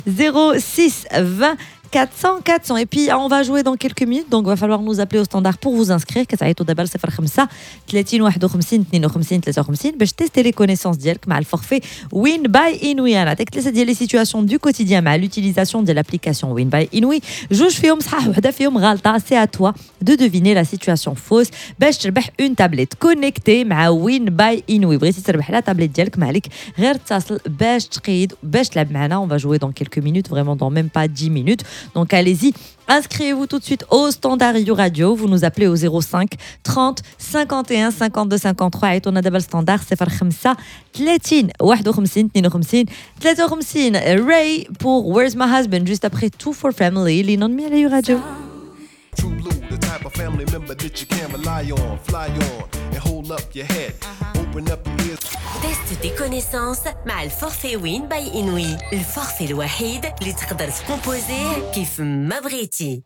06 20 400 400. Et puis on va jouer dans quelques minutes, donc va falloir nous appeler au standard pour vous inscrire. كتعيطوا دابا ل 05 30 51 52 53 باش tester les connaissances ديالك مع الفورفait Win by Inouï. انا عطيك ثلاثه ديال les situations du quotidien مع l'utilisation de l'application Win by Inouï. جوج فيهم صحاح وحده فيهم غلطه. C'est à toi de deviner la situation fausse باش تربح une tablette connectée مع Win by Inouï. بغيتي تربح لا تابلت ديالك ما عليك غير اتصل باش تقيد باش تلعب معنا. On va jouer dans quelques minutes, vraiment dans même pas 10 minutes. Donc allez-y, inscrivez-vous tout de suite au standard You Radio. Vous nous appelez au 05 30 51 52 53. Et on a d'abord le standard 05 30 51 52 53. Ray pour Where's My Husband juste après Two for Family. Les noms de You Radio. True blue, the type of family member that you can rely on, fly on, and hold up your head, open up your ears. Teste tes connaissances مع الفورفي وين باي إنوي. الفورفي الوحيد اللي تقدر تكومبوزيه كيف ما بغيتي.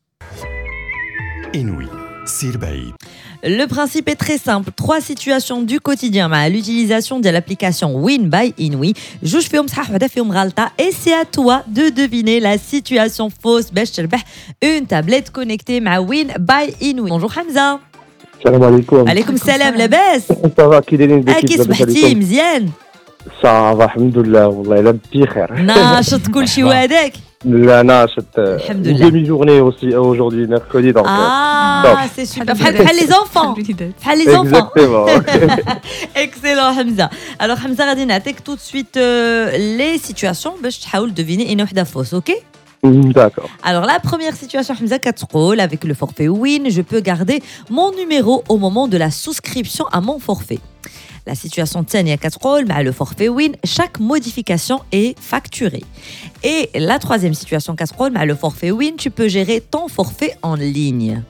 إنوي سير بعيد. Le principe est très simple. 3 situations du quotidien à l'utilisation de l'application Win by Inouï. جوج فيهم صحاح وحده فيهم غلطة. Et c'est à toi de deviner la situation fausse باش تربح une tablette connectée مع Win by Inouï. Bonjour Hamza. السلام عليكم. عليكم السلام لاباس. صافا كي دايرين كي صبحتي مزيان؟ صافا الحمد لله والله الا بخير. ناشط كلشي وهداك؟ لا ناشط. الحمد لله. demi journée aussi aujourd'hui mercredi donc. C'est super. بحال les enfants. بحال les enfants. Exactement. Excellent Hamza. Alors Hamza غادي نعطيك tout de suite les situations باش تحاول deviner une وحده fausse, OK? D'accord. Alors la première situation Hamza كتقول avec le forfait Win, je peux garder mon numéro au moment de la souscription à mon forfait. La situation الثانية كتقول مع le forfait Win, chaque modification est facturée. Et la troisième situation كتقول مع le forfait Win, tu peux gérer ton forfait en ligne.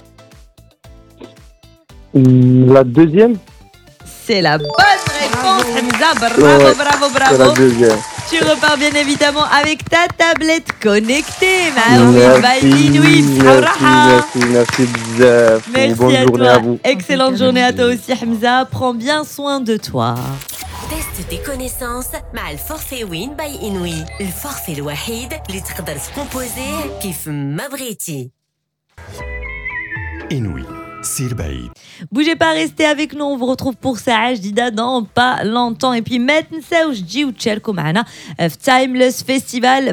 La deuxième. C'est la bonne réponse, Hamza. Bravo, Ouais, bravo, c'est bravo. la deuxième. Tu repars bien évidemment avec ta tablette connectée. Merci بزاف. Merci Bonne à journée toi. à vous. Excellente journée à toi aussi, Hamza. Prends bien soin de toi. Teste tes connaissances مع الفورفي وين باي إنوي. الفورفي الوحيد اللي تقدر تكومبوزيه كيف ما بغيتي. إنوي سير بعيد. Bougez pas, restez avec nous. On vous retrouve pour Sa'a Jdida dans pas longtemps. Et puis, ما تنساوش تجيو تشاركوا معنا في Timeless Festival.